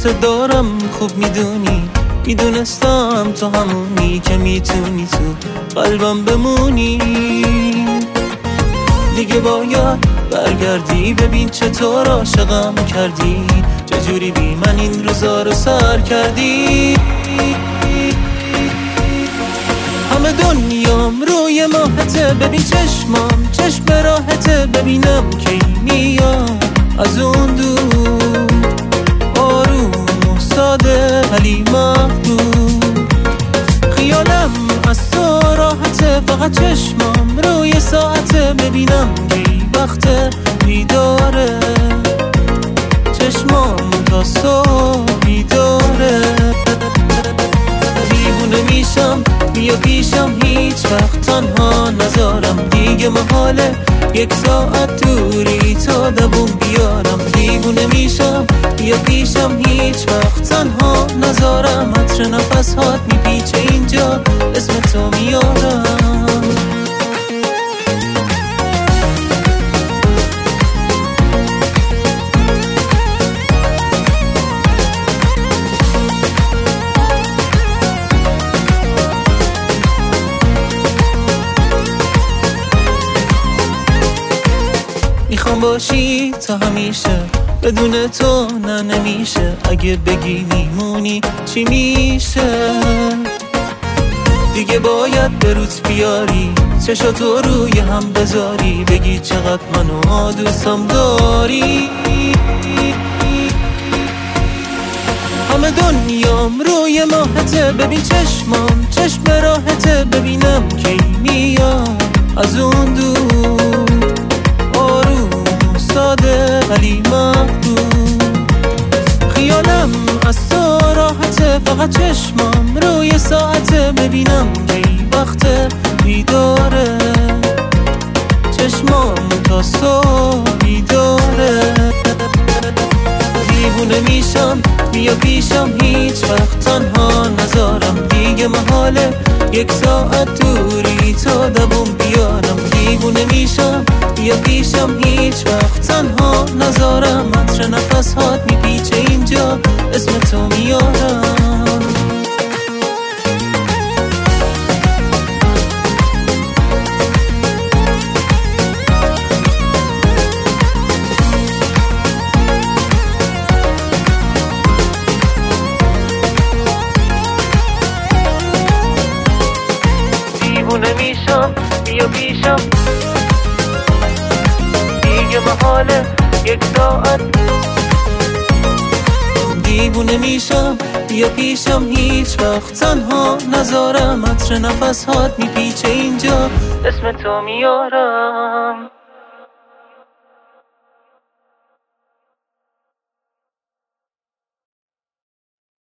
دوست دارم خوب میدونی، میدونستم تو همونی که میتونی تو قلبم بمونی. دیگه باید برگردی ببین چطور عاشقم کردی، چجوری بی من این روزا رو سر کردی. همه دنیام روی ماهته، ببین چشمام چشم راحته، ببینم کی میاد از اون دور، آروم و ساده ولی محبوب. خیالم از تو راحته، فقط چشمام روی ساعته، ببینم کی وقت بیداره، چشمام تا صبح بیداره. دیوونه میشم بیا پیشم، هیچ وقت تنها نذارم، دیگه محاله یک ساعت دوری تا دووم بیارم. دیوونه میشم بیا پیشم، هیچ وقت تنها نذارم، عطر نفس هات میپیچه اینجا اسم تو میارم. میخوام باشی تا همیشه، بدون تو نه نمیشه، اگه بگی میمونی چی میشه. دیگه باید به روت بیاری، چشاتو روی هم بذاری، بگی چقدر منو دوستم داری. همه دنیام روی ماهته، ببین چشمام چشم راحته، ببینم کی میاد از اون دور، آروم ساده ولی محبوب. خیالم از تو راحته، فقط چشمام روی ساعته، ببینم کی وقت بیداره، چشمام تا صبح بیداره. دیوونه میشم بیا پیشم، هیچ وقت تنها نذارم، دیگه محاله یک ساعت دوری تا دووم بیارم. دیوونه میشم بیا پیشم، هیچ وقت تنها نذارم، عطر نفس هات میپیچه اینجا اسم تو میارم. دیوونه میشم بیا پیشم، دیگه محاله یک ساعت. دیوونه میشم بیا پیشم، هیچ وقت تنها نذارم، عطر نفس هات میپیچه اینجا اسم تو میارم.